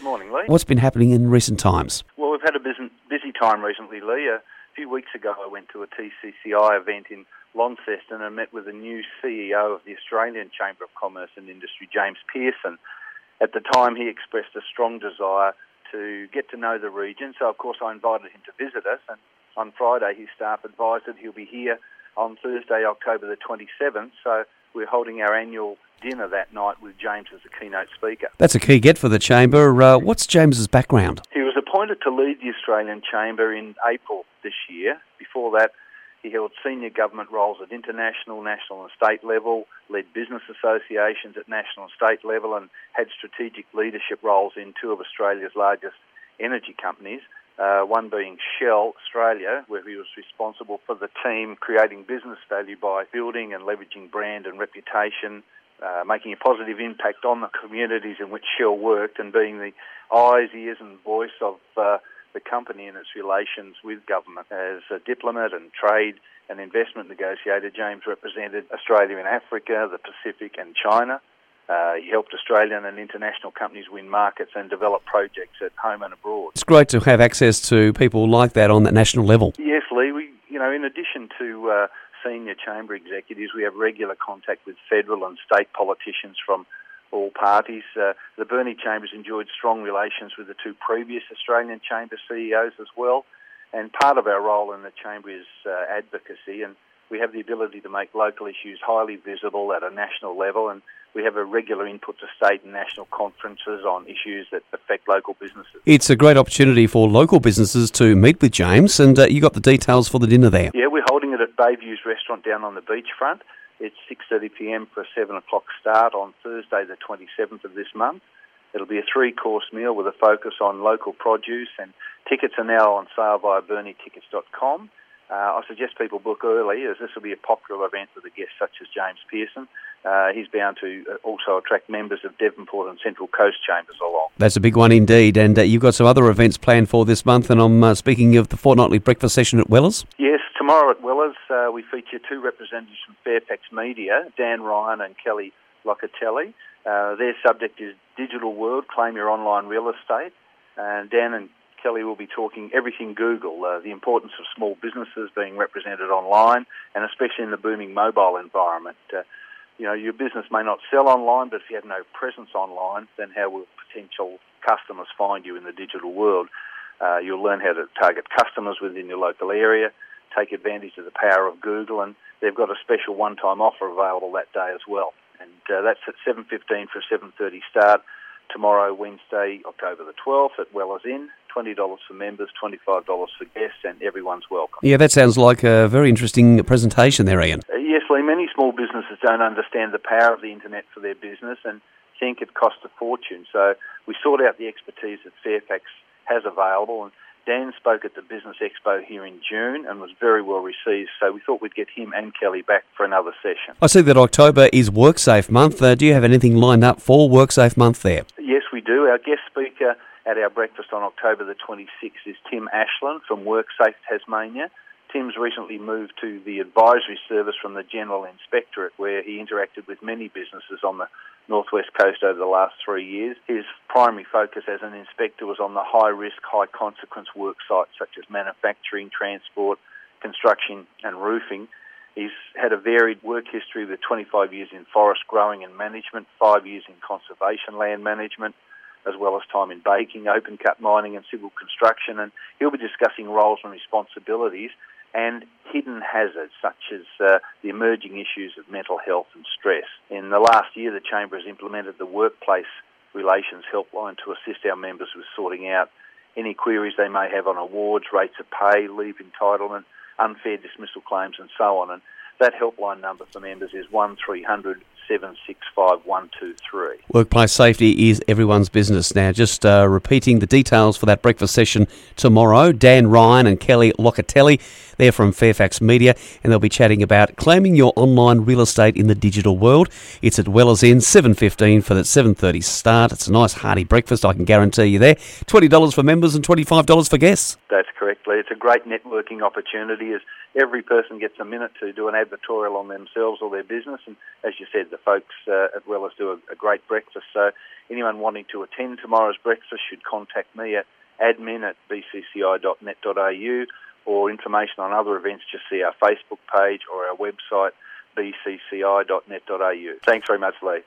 Morning, Lee. What's been happening in recent times? Well, we've had a busy time recently, Lee. A few weeks ago I went to a TCCI event in Launceston and met with the new CEO of the Australian Chamber of Commerce and Industry, James Pearson. At the time he expressed a strong desire to get to know the region, so of course I invited him to visit us, and on Friday his staff advised that he'll be here on Thursday, October the 27th, so we're holding our annual dinner that night with James as the keynote speaker. That's a key get for the Chamber. What's James's background? He was appointed to lead the Australian Chamber in April this year. Before that, he held senior government roles at international, national and state level, led business associations at national and state level, and had strategic leadership roles in two of Australia's largest energy companies, one being Shell Australia, where he was responsible for the team creating business value by building and leveraging brand and reputation, making a positive impact on the communities in which Shell worked, and being the eyes, ears and voice of the company and its relations with government. As a diplomat and trade and investment negotiator, James represented Australia in Africa, the Pacific and China. He helped Australian and international companies win markets and develop projects at home and abroad. It's great to have access to people like that on that national level. Yes, Lee. In addition to senior chamber executives, we have regular contact with federal and state politicians from all parties. The Burnie Chamber's enjoyed strong relations with the two previous Australian Chamber CEOs as well, and part of our role in the Chamber is advocacy, and we have the ability to make local issues highly visible at a national level, and we have a regular input to state and national conferences on issues that affect local businesses. It's a great opportunity for local businesses to meet with James, and you got the details for the dinner there. Yeah, we're holding it at Bayview's restaurant down on the beachfront. It's 6:30pm for a 7 o'clock start on Thursday the 27th of this month. It'll be a 3-course meal with a focus on local produce, and tickets are now on sale via BurnieTickets.com. I suggest people book early, as this will be a popular event with a guest such as James Pearson. He's bound to also attract members of Devonport and Central Coast Chambers along. That's a big one indeed, and you've got some other events planned for this month, and I'm speaking of the fortnightly breakfast session at Wellers. Yes, tomorrow at Wellers we feature two representatives from Fairfax Media, Dan Ryan and Kelly Locatelli. Their subject is Digital World, Claim Your Online Real Estate, and Dan and Kelly will be talking everything Google, the importance of small businesses being represented online, and especially in the booming mobile environment. Your business may not sell online, but if you have no presence online, then how will potential customers find you in the digital world? You'll learn how to target customers within your local area, take advantage of the power of Google, and they've got a special one-time offer available that day as well. And that's at 7:15 for a 7:30 start tomorrow, Wednesday, October the 12th at Wellers Inn. $20 for members, $25 for guests, and everyone's welcome. Yeah, that sounds like a very interesting presentation there, Ian. Yes, Lee, many small businesses don't understand the power of the internet for their business and think it costs a fortune. So we sought out the expertise that Fairfax has available, and Dan spoke at the Business Expo here in June and was very well received, so we thought we'd get him and Kelly back for another session. I see that October is WorkSafe month. Do you have anything lined up for WorkSafe month there? Yes, we do. Our guest speaker at our breakfast on October the 26th is Tim Ashland from WorkSafe Tasmania. Tim's recently moved to the advisory service from the General Inspectorate, where he interacted with many businesses on the northwest coast over the last 3 years. His primary focus as an inspector was on the high-risk, high-consequence work sites such as manufacturing, transport, construction and roofing. He's had a varied work history with 25 years in forest growing and management, 5 years in conservation land management, as well as time in baking, open-cut mining and civil construction. And he'll be discussing roles and responsibilities and hidden hazards such as the emerging issues of mental health and stress. In the last year, the Chamber has implemented the Workplace Relations Helpline to assist our members with sorting out any queries they may have on awards, rates of pay, leave entitlement, unfair dismissal claims and so on. And that helpline number for members is 1300 765 123. Workplace safety is everyone's business. Now, just repeating the details for that breakfast session tomorrow. Dan Ryan and Kelly Locatelli, they're from Fairfax Media, and they'll be chatting about claiming your online real estate in the digital world. It's at Wellers Inn, 7:15 for that 7:30 start. It's a nice hearty breakfast, I can guarantee you there. $20 for members and $25 for guests. That's correct, Lee. It's a great networking opportunity as every person gets a minute to do an advertorial on themselves or their business, and as you said, the folks at Wellers do a great breakfast. So anyone wanting to attend tomorrow's breakfast should contact me at admin@bcci.net.au, or information on other events, just see our Facebook page or our website, bcci.net.au. Thanks very much, Lee.